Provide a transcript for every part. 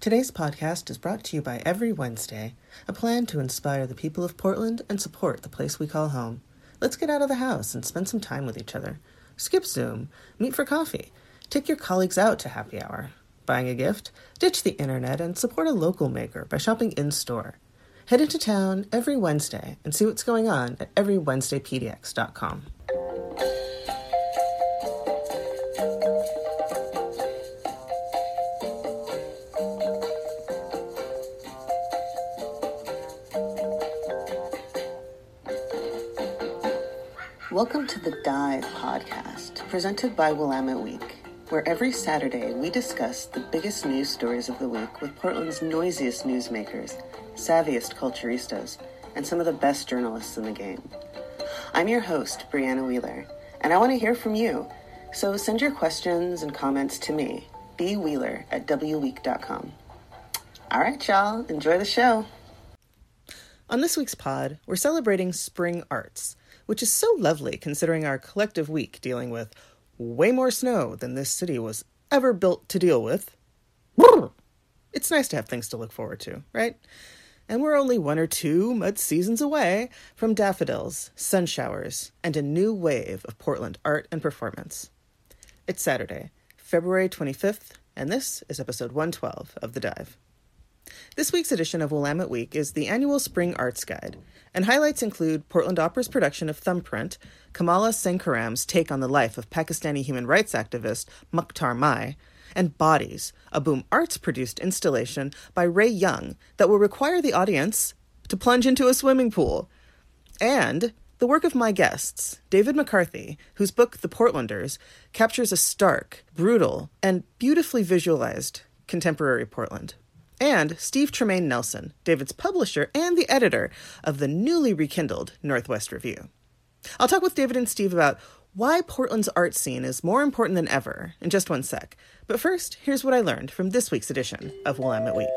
Today's podcast is brought to you by Every Wednesday, a plan to inspire the people of Portland and support the place we call home. Let's get out of the house and spend some time with each other. Skip Zoom, meet for coffee, take your colleagues out to happy hour. Buying a gift? Ditch the internet and support a local maker by shopping in-store. Head into town every Wednesday and see what's going on at everywednesdaypdx.com. Welcome to the Dive podcast, presented by Willamette Week, where every Saturday we discuss the biggest news stories of the week with Portland's noisiest newsmakers, savviest culturistas, and some of the best journalists in the game. I'm your host, Brianna Wheeler, and I want to hear from you, so send your questions and comments to me, bwheeler@wweek.com. All right, y'all, enjoy the show. On this week's pod, we're celebrating spring arts, which is so lovely considering our collective week dealing with way more snow than this city was ever built to deal with. It's nice to have things to look forward to, right? And we're only 1 or 2 mud seasons away from daffodils, sun showers, and a new wave of Portland art and performance. It's Saturday, February 25th, and this is episode 112 of The Dive. This week's edition of Willamette Week is the annual Spring Arts Guide, and highlights include Portland Opera's production of Thumbprint, Kamala Sankaram's take on the life of Pakistani human rights activist Mukhtar Mai, and Bodies, a Boom Arts-produced installation by Ray Young that will require the audience to plunge into a swimming pool, and the work of my guests, David McCarthy, whose book The Portlanders captures a stark, brutal, and beautifully visualized contemporary Portland. And Steve Tremaine Nelson, David's publisher and the editor of the newly rekindled Northwest Review. I'll talk with David and Steve about why Portland's art scene is more important than ever in just one sec. But first, here's what I learned from this week's edition of Willamette Week.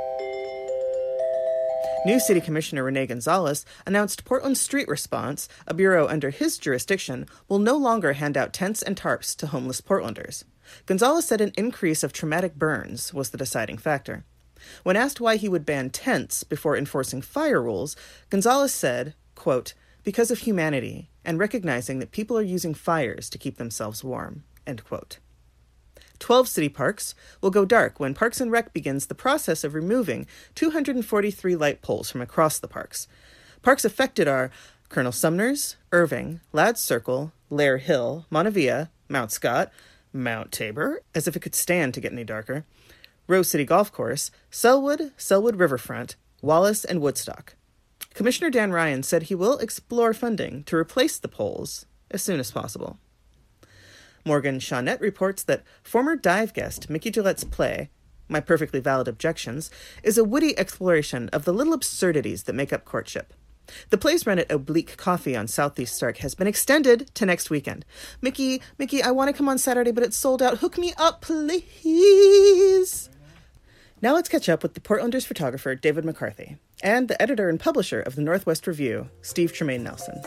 New City Commissioner Rene Gonzalez announced Portland's Street Response, a bureau under his jurisdiction, will no longer hand out tents and tarps to homeless Portlanders. Gonzalez said an increase of traumatic burns was the deciding factor. When asked why he would ban tents before enforcing fire rules, Gonzalez said, quote, "because of humanity and recognizing that people are using fires to keep themselves warm," end quote. 12 city parks will go dark when Parks and Rec begins the process of removing 243 light poles from across the parks. Parks affected are Colonel Sumner's, Irving, Ladd's Circle, Lair Hill, Montevilla, Mount Scott, Mount Tabor, as if it could stand to get any darker, Rose City Golf Course, Selwood, Selwood Riverfront, Wallace, and Woodstock. Commissioner Dan Ryan said he will explore funding to replace the poles as soon as possible. Morgan Shawnette reports that former dive guest Mickey Gillette's play, My Perfectly Valid Objections, is a witty exploration of the little absurdities that make up courtship. The play's run at Oblique Coffee on Southeast Stark has been extended to next weekend. Mickey, I want to come on Saturday, but it's sold out. Hook me up, please. Now let's catch up with the Portlanders photographer, David McCarthy, and the editor and publisher of the Northwest Review, Steve Tremaine Nelson.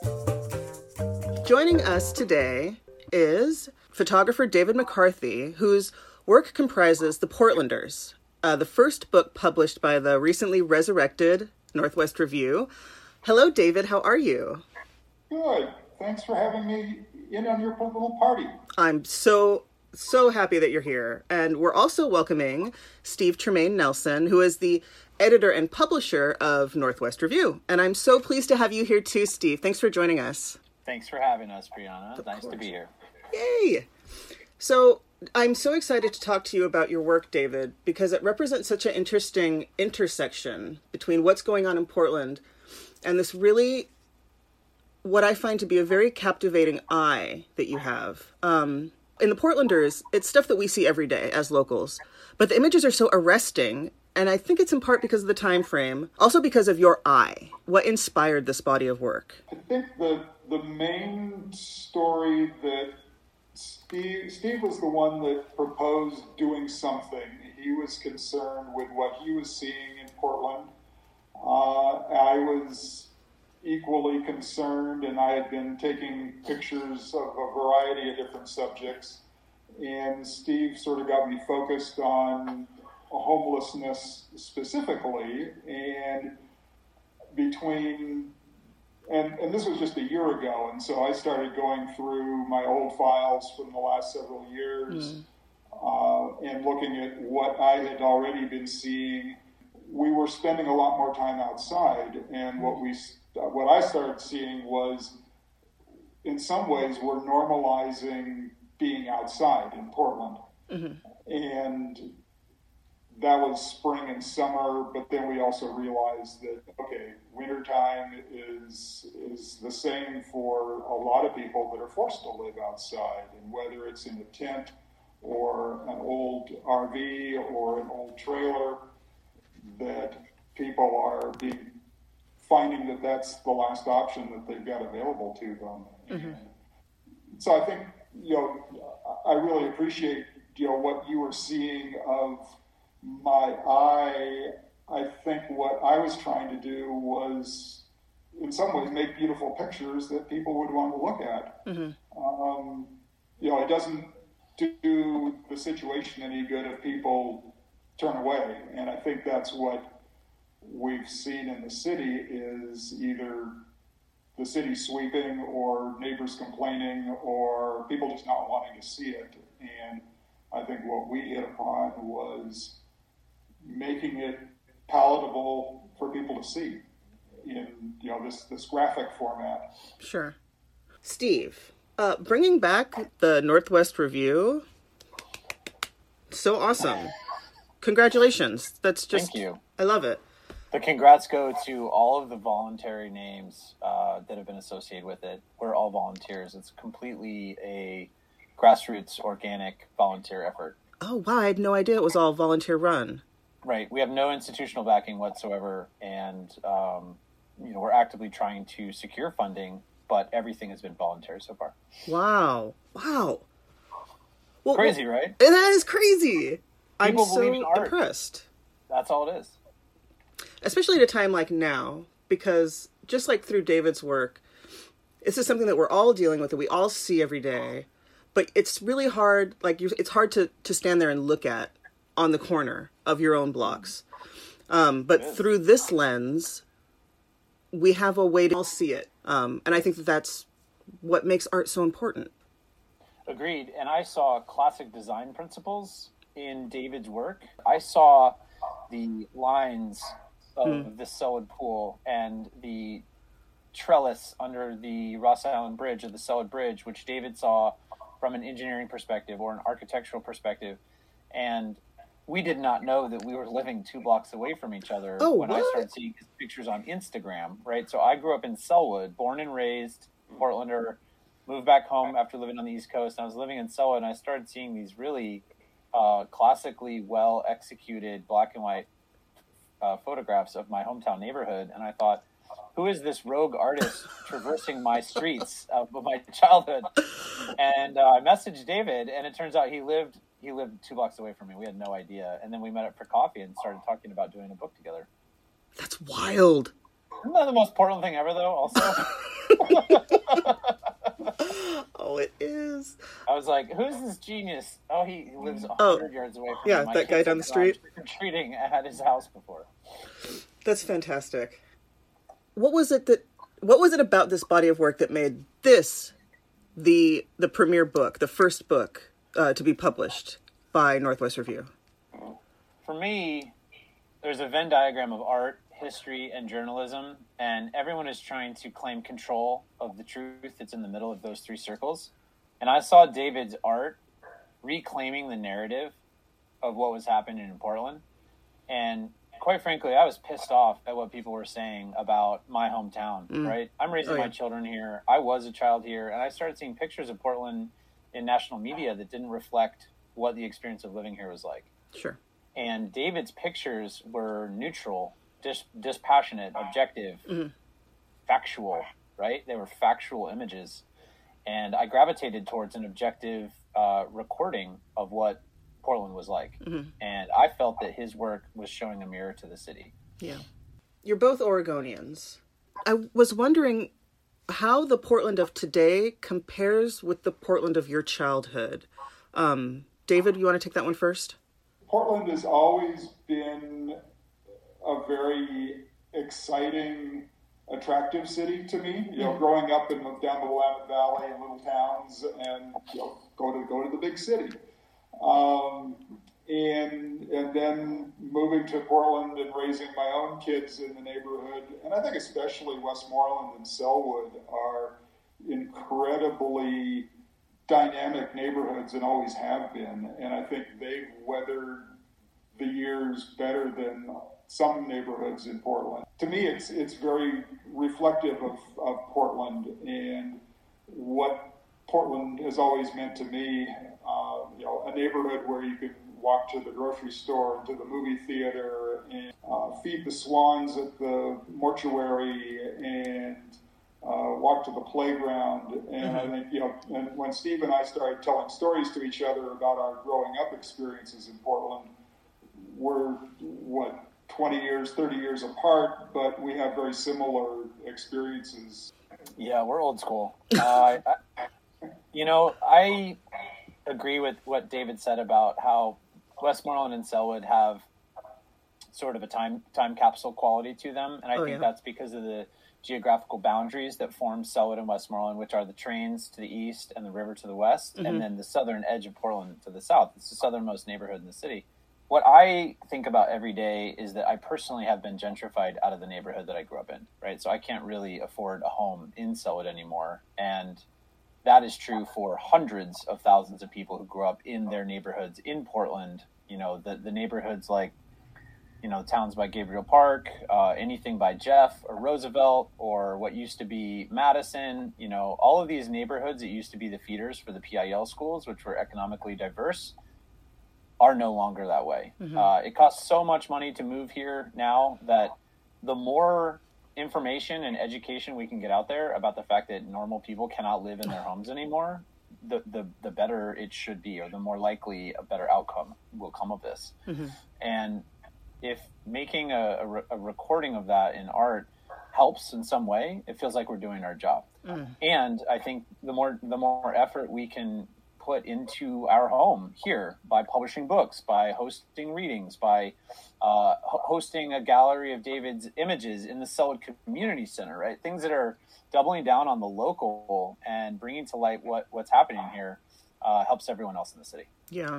Joining us today is photographer David McCarthy, whose work comprises The Portlanders, the first book published by the recently resurrected Northwest Review. Hello, David. How are you? Good. Thanks for having me in on your little party. I'm so happy that you're here. And we're also welcoming Steve Tremaine Nelson, who is the editor and publisher of Northwest Review. And I'm so pleased to have you here too, Steve. Thanks for joining us. Thanks for having us, Brianna. Nice to be here. Yay! So I'm so excited to talk to you about your work, David, because it represents such an interesting intersection between what's going on in Portland and this really, what I find to be a very captivating eye that you have. In The Portlanders, it's stuff that we see every day as locals, but the images are so arresting, and I think it's in part because of the time frame, also because of your eye. What inspired this body of work? I think the main story that Steve was the one that proposed doing something. He was concerned with what he was seeing in Portland. I was equally concerned, and I had been taking pictures of a variety of different subjects. And Steve sort of got me focused on homelessness specifically, and between and this was just a year ago, and so I started going through my old files from the last several years and looking at what I had already been seeing. We were spending a lot more time outside, and what I started seeing was, in some ways, we're normalizing being outside in Portland. And that was spring and summer, but then we also realized that, okay, wintertime is the same for a lot of people that are forced to live outside, and whether it's in a tent or an old RV or an old trailer, that people are finding that that's the last option that they've got available to them. So I think, I really appreciate, what you were seeing of my eye. I think what I was trying to do was, in some ways, make beautiful pictures that people would want to look at. It doesn't do the situation any good if people turn away. And I think that's what we've seen in the city, is either the city sweeping or neighbors complaining or people just not wanting to see it. And I think what we hit upon was making it palatable for people to see in this graphic format. Sure. Steve, bringing back the Northwest Review, so awesome. Congratulations. That's just... Thank you. I love it. The congrats go to all of the voluntary names that have been associated with it. We're all volunteers. It's completely a grassroots, organic, volunteer effort. Oh, wow. I had no idea it was all volunteer run. Right. We have no institutional backing whatsoever, and we're actively trying to secure funding, but everything has been voluntary so far. Wow. Well, crazy, right? That is crazy. People I'm believe in so art. impressed. That's all it is. Especially at a time like now, because just like through David's work, this is something that we're all dealing with, that we all see every day, but it's really hard, it's hard to stand there and look at on the corner of your own blocks. But through this lens, we have a way to all see it. And I think that's what makes art so important. Agreed. And I saw classic design principles in David's work. I saw the lines of the Selwood Pool and the trellis under the Ross Island Bridge, or the Selwood Bridge, which David saw from an engineering perspective or an architectural perspective. And we did not know that we were living 2 blocks away from each other when I started seeing his pictures on Instagram, right? So I grew up in Selwood, born and raised Portlander, moved back home after living on the East Coast. And I was living in Selwood, and I started seeing these really classically well-executed black and white photographs of my hometown neighborhood. And I thought, who is this rogue artist traversing my streets of my childhood? And I messaged David, and it turns out he lived 2 blocks away from me. We had no idea. And then we met up for coffee and started talking about doing a book together. That's wild. Isn't that the most Portland thing ever, though, also? Oh, it is. I was like, who's this genius? Oh, he lives 100 yards away from me. Yeah, that guy down the street. Treating at his house before. That's fantastic. What was it about this body of work that made this the premier book, the first book to be published by Northwest Review? For me, there's a Venn diagram of art, history, and journalism, and everyone is trying to claim control of the truth that's in the middle of those 3 circles. And I saw David's art reclaiming the narrative of what was happening in Portland. And quite frankly, I was pissed off at what people were saying about my hometown, right? I'm raising my children here. I was a child here, and I started seeing pictures of Portland in national media that didn't reflect what the experience of living here was like. Sure. And David's pictures were neutral, dispassionate, objective, factual, right? They were factual images. And I gravitated towards an objective recording of what Portland was like. And I felt that his work was showing a mirror to the city. Yeah. You're both Oregonians. I was wondering how the Portland of today compares with the Portland of your childhood. David, you want to take that one first? Portland has always been a very exciting, attractive city to me. You know, growing up down the Willamette Valley in little towns, and go to the big city, and then moving to Portland and raising my own kids in the neighborhood. And I think especially Westmoreland and Sellwood are incredibly dynamic neighborhoods and always have been. And I think they've weathered the years better than some neighborhoods in Portland. To me, it's very reflective of Portland and what Portland has always meant to me. A neighborhood where you could walk to the grocery store, to the movie theater, and feed the swans at the mortuary, and walk to the playground. And I think, and when Steve and I started telling stories to each other about our growing up experiences in Portland, we're 20 years, 30 years apart, but we have very similar experiences. Yeah, we're old school. I agree with what David said about how Westmoreland and Sellwood have sort of a time capsule quality to them. And I think that's because of the geographical boundaries that form Sellwood and Westmoreland, which are the trains to the east and the river to the west, and then the southern edge of Portland to the south. It's the southernmost neighborhood in the city. What I think about every day is that I personally have been gentrified out of the neighborhood that I grew up in, right? So I can't really afford a home in Sellwood anymore. And that is true for hundreds of thousands of people who grew up in their neighborhoods in Portland. The neighborhoods like, towns by Gabriel Park, anything by Jeff or Roosevelt, or what used to be Madison, all of these neighborhoods that used to be the feeders for the PIL schools, which were economically diverse, are no longer that way. It costs so much money to move here now that the more information and education we can get out there about the fact that normal people cannot live in their homes anymore, the better it should be, or the more likely a better outcome will come of this. And if making a recording of that in art helps in some way, it feels like we're doing our job. And I think the more effort we can put into our home here by publishing books, by hosting readings, by hosting a gallery of David's images in the Sellwood Community Center, right? Things that are doubling down on the local and bringing to light what's happening here helps everyone else in the city.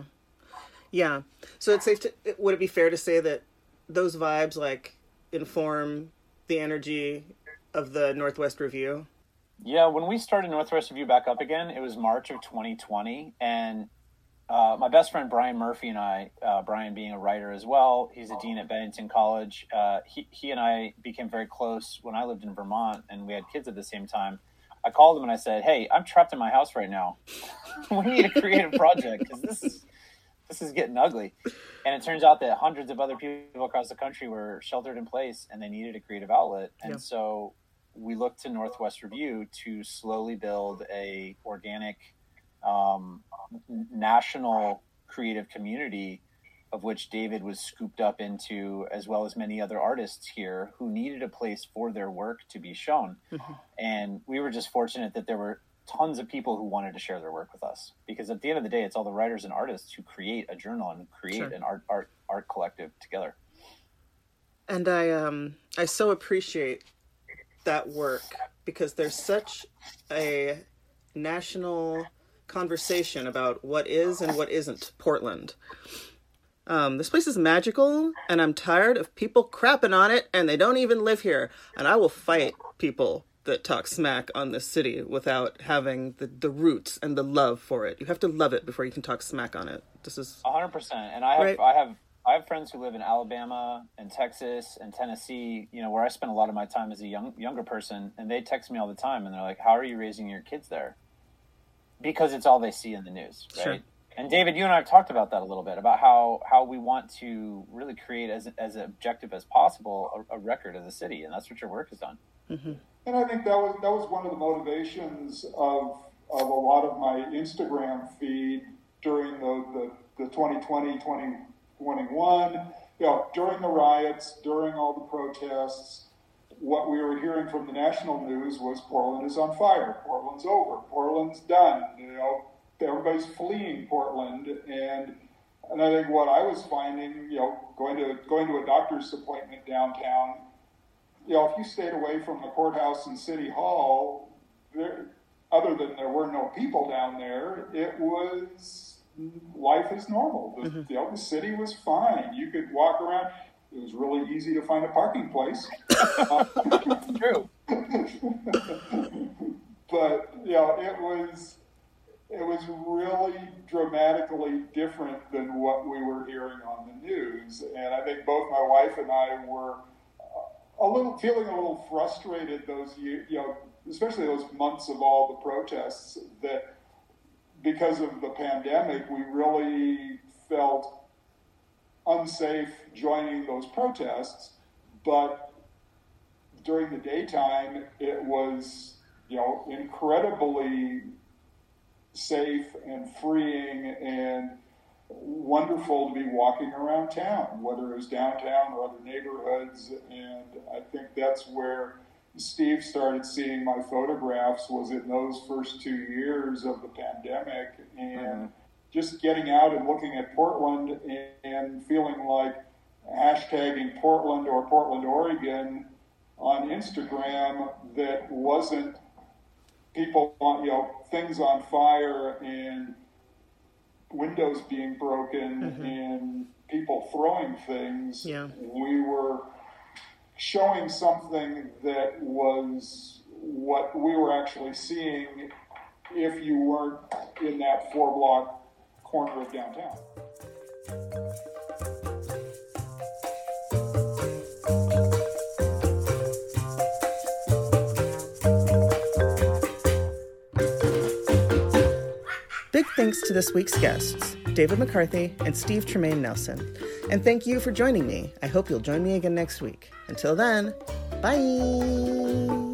Yeah. So it's safe to, would it be fair to say that those vibes inform the energy of the Northwest Review? Yeah, when we started Northwest Review back up again, it was March of 2020, and my best friend Brian Murphy and I, Brian being a writer as well, he's a dean at Bennington College, he and I became very close when I lived in Vermont, and we had kids at the same time. I called him and I said, "Hey, I'm trapped in my house right now. We need a creative project, because this is getting ugly." And it turns out that hundreds of other people across the country were sheltered in place, and they needed a creative outlet. And so we looked to Northwest Review to slowly build a organic national creative community, of which David was scooped up into, as well as many other artists here who needed a place for their work to be shown. And we were just fortunate that there were tons of people who wanted to share their work with us, because at the end of the day, it's all the writers and artists who create a journal and create an art collective together. And I so appreciate that work, because there's such a national conversation about what is and what isn't Portland. This place is magical, and I'm tired of people crapping on it, and they don't even live here. And I will fight people that talk smack on this city without having the roots and the love for it. You have to love it before you can talk smack on it. This is 100%. And I have friends who live in Alabama and Texas and Tennessee, where I spend a lot of my time as a younger person, and they text me all the time, and they're like, "How are you raising your kids there?" Because it's all they see in the news, right? Sure. And David, you and I have talked about that a little bit, about how we want to really create as objective as possible a record of the city, and that's what your work has done. And I think that was one of the motivations of a lot of my Instagram feed during the 2020, 2021, during the riots, during all the protests. What we were hearing from the national news was Portland is on fire, Portland's over, Portland's done, everybody's fleeing Portland. And And I think what I was finding, going to a doctor's appointment downtown, if you stayed away from the courthouse and City Hall, other than there were no people down there, it was life as normal. The city was fine. You could walk around. It was really easy to find a parking place. True. But it was really dramatically different than what we were hearing on the news. And I think both my wife and I were feeling a little frustrated those years, especially those months of all the protests, that because of the pandemic, we really felt unsafe joining those protests. But during the daytime, it was, incredibly safe and freeing and wonderful to be walking around town, whether it was downtown or other neighborhoods. And I think that's where Steve started seeing my photographs, was in those first 2 years of the pandemic, and just getting out and looking at Portland and feeling like hashtagging Portland or Portland, Oregon on Instagram that wasn't people on, things on fire and windows being broken and people throwing things. Yeah. We were showing something that was what we were actually seeing if you weren't in that 4-block corner of downtown. Big thanks to this week's guests, David McCarthy and Steve Tremaine Nelson. And thank you for joining me. I hope you'll join me again next week. Until then, bye!